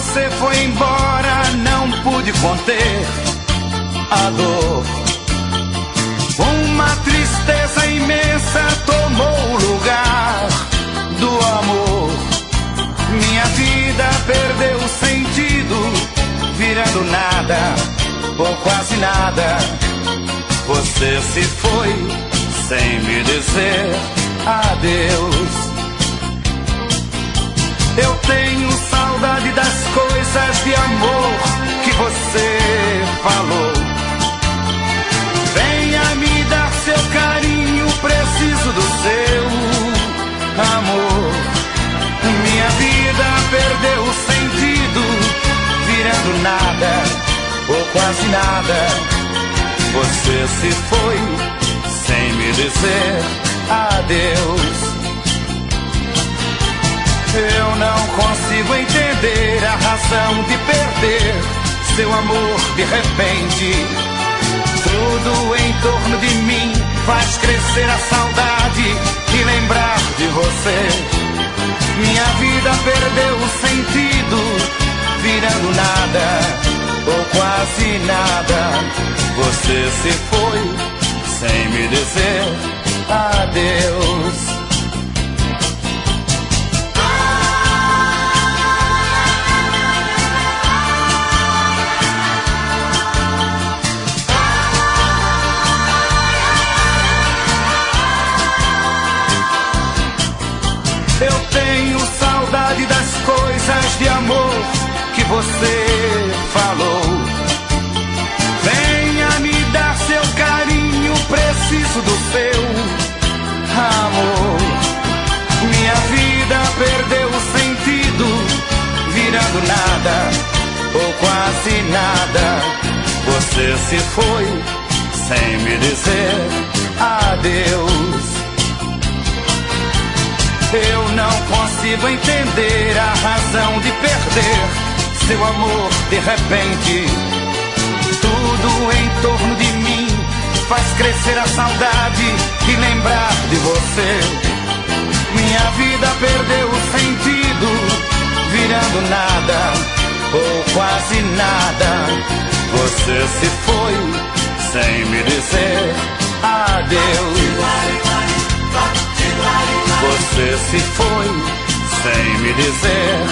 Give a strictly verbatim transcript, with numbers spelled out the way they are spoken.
você foi embora, não pude conter a dor. Uma tristeza imensa tomou o lugar do amor. Minha vida perdeu o sentido, virando nada, ou quase nada. Você se foi sem me dizer adeus. Eu tenho saudade das coisas de amor que você falou. Venha me dar seu carinho, preciso do seu amor. Minha vida perdeu o sentido, virando nada, ou quase nada. Você se foi sem me dizer adeus. Eu não consigo entender a razão de perder seu amor de repente. Tudo em torno de mim faz crescer a saudade e lembrar de você. Minha vida perdeu o sentido, virando nada, ou quase nada. Você se foi sem me dizer adeus. Eu tenho saudade das coisas de amor que você falou. Venha me dar seu carinho, preciso do seu amor. Minha vida perdeu o sentido, virando nada, ou quase nada. Você se foi sem me dizer adeus. Eu não consigo entender a razão de perder seu amor de repente. Tudo em torno de mim faz crescer a saudade e lembrar de você. Minha vida perdeu o sentido, virando nada, ou quase nada. Você se foi sem me dizer adeus. Você se foi sem me dizer